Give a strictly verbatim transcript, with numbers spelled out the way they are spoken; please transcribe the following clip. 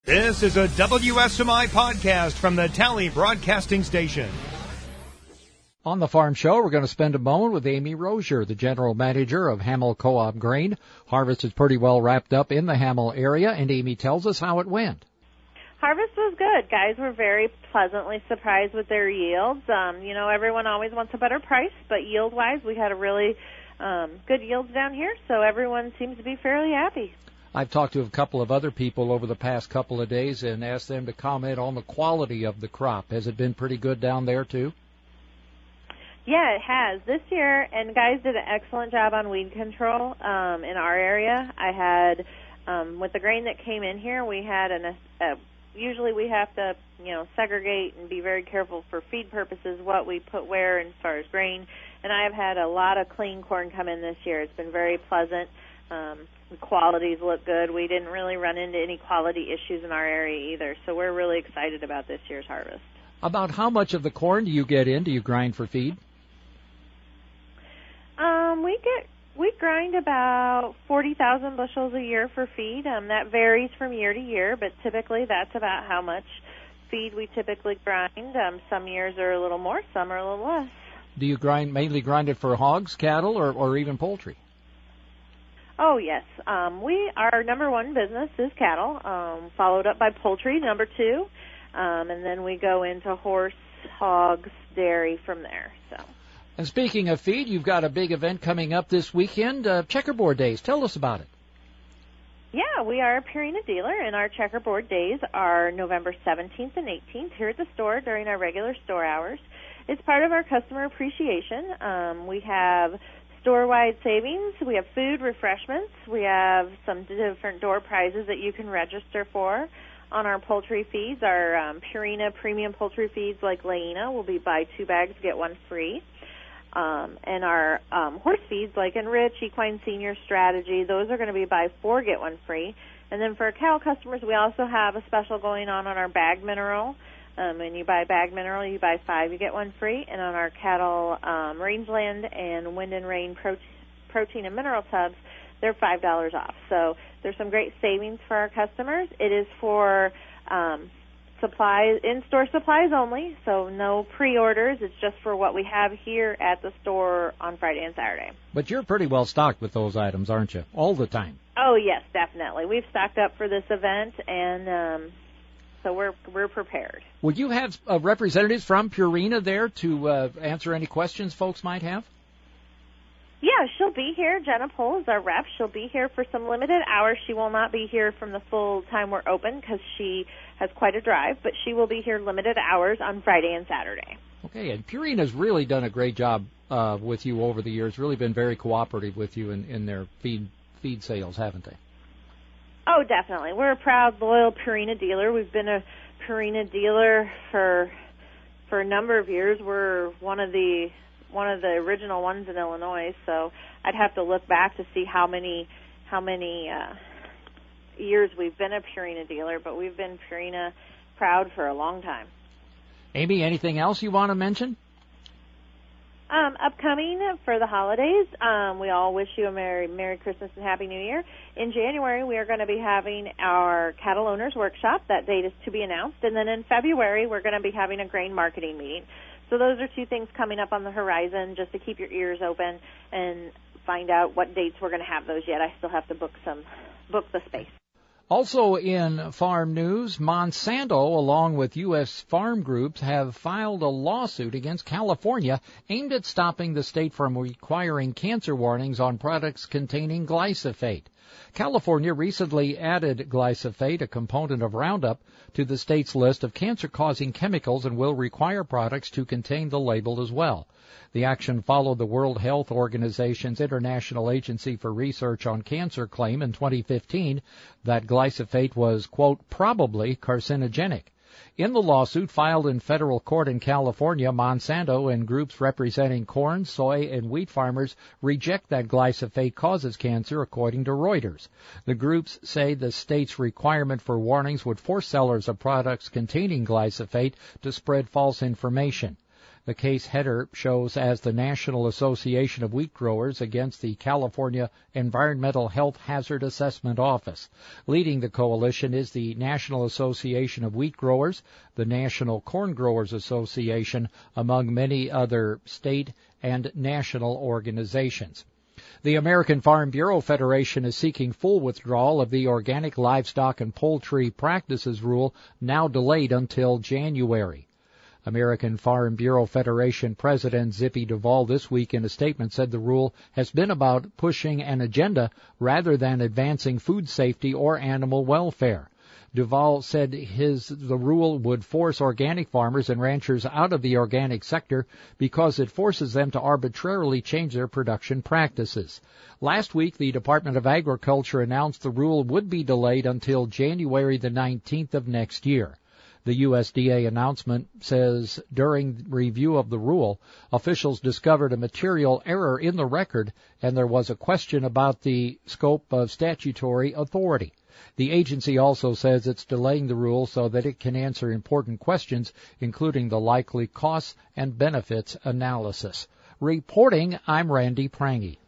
This is a W S M I podcast from the Tally Broadcasting Station. On the Farm Show, we're going to spend a moment with Amy Rozier, the general manager of Hamel Co-op Grain. Harvest is pretty well wrapped up in the Hamel area, and Amy tells us how it went. Harvest was good. Guys were very pleasantly surprised with their yields. Um, you know, everyone always wants a better price, but yield-wise, we had a really um, good yields down here, so everyone seems to be fairly happy. I've talked to a couple of other people over the past couple of days and asked them to comment on the quality of the crop. Has it been pretty good down there, too? Yeah, it has. This year, and guys did an excellent job on weed control um, in our area. I had, um, with the grain that came in here, we had an, a, usually we have to, you know, segregate and be very careful for feed purposes what we put where as far as grain. And I've had a lot of clean corn come in this year. It's been very pleasant. Um, the qualities look good. We didn't really run into any quality issues in our area either, so we're really excited about this year's harvest. About how much of the corn do you get in? Do you grind for feed? Um, we get we grind about forty thousand bushels a year for feed. Um, that varies from year to year, but typically that's about how much feed we typically grind. Um, some years are a little more, some are a little less. Do you grind mainly grind it for hogs, cattle, or, or even poultry? Oh, yes. Um, we our number one business is cattle, um, followed up by poultry, number two, um, and then we go into horse, hogs, dairy from there. So. And speaking of feed, you've got a big event coming up this weekend, uh, Checkerboard Days. Tell us about it. Yeah, we are a Purina dealer, and our Checkerboard Days are November seventeenth and eighteenth here at the store during our regular store hours. It's part of our customer appreciation. Um, we have store-wide savings. We have food, refreshments. We have some different door prizes that you can register for. On our poultry feeds, our um, Purina premium poultry feeds like Laina will be buy two bags, get one free. Um, and our um, horse feeds like Enrich, Equine Senior Strategy, those are going to be buy four, get one free. And then for our cattle customers, we also have a special going on on our bag mineral. Um, when you buy bag mineral, you buy five, you get one free. And on our cattle um, rangeland and wind and rain protein, protein and mineral tubs, they're five dollars off. So there's some great savings for our customers. It is for um, supplies, in-store supplies only, so no pre-orders. It's just for what we have here at the store on Friday and Saturday. But you're pretty well stocked with those items, aren't you? All the time. Oh, yes, definitely. We've stocked up for this event, and um, so we're we're prepared. Will you have uh, representatives from Purina there to uh, answer any questions folks might have? Yeah, she'll be here. Jenna Pohl is our rep. She'll be here for some limited hours. She will not be here from the full time we're open because she has quite a drive, but she will be here limited hours on Friday and Saturday. Okay, and Purina's really done a great job uh, with you over the years, really been very cooperative with you in, in their feed feed sales, haven't they? Oh, definitely. We're a proud, loyal Purina dealer. We've been a Purina dealer for for a number of years. We're one of the one of the original ones in Illinois, so I'd have to look back to see how many how many uh, years we've been a Purina dealer, but we've been Purina proud for a long time. Amy, anything else you want to mention? Um, upcoming for the holidays, um, we all wish you a Merry, Merry Christmas and Happy New Year. In January, we are going to be having our Cattle Owners Workshop. That date is to be announced. And then in February, we're going to be having a grain marketing meeting. So those are two things coming up on the horizon, just to keep your ears open and find out what dates we're going to have those yet. I still have to book some, book the space. Also in farm news, Monsanto, along with U S farm groups, have filed a lawsuit against California aimed at stopping the state from requiring cancer warnings on products containing glyphosate. California recently added glyphosate, a component of Roundup, to the state's list of cancer-causing chemicals and will require products to contain the label as well. The action followed the World Health Organization's International Agency for Research on Cancer claim in twenty fifteen that glyphosate was, quote, probably carcinogenic. In the lawsuit filed in federal court in California, Monsanto and groups representing corn, soy, and wheat farmers reject that glyphosate causes cancer, according to Reuters. The groups say the state's requirement for warnings would force sellers of products containing glyphosate to spread false information. The case header shows as the National Association of Wheat Growers against the California Environmental Health Hazard Assessment Office. Leading the coalition is the National Association of Wheat Growers, the National Corn Growers Association, among many other state and national organizations. The American Farm Bureau Federation is seeking full withdrawal of the Organic Livestock and Poultry Practices Rule, now delayed until January. American Farm Bureau Federation President Zippy Duvall this week in a statement said the rule has been about pushing an agenda rather than advancing food safety or animal welfare. Duvall said his the rule would force organic farmers and ranchers out of the organic sector because it forces them to arbitrarily change their production practices. Last week, the Department of Agriculture announced the rule would be delayed until January the nineteenth of next year. The U S D A announcement says during review of the rule, officials discovered a material error in the record and there was a question about the scope of statutory authority. The agency also says it's delaying the rule so that it can answer important questions, including the likely costs and benefits analysis. Reporting, I'm Randy Prange.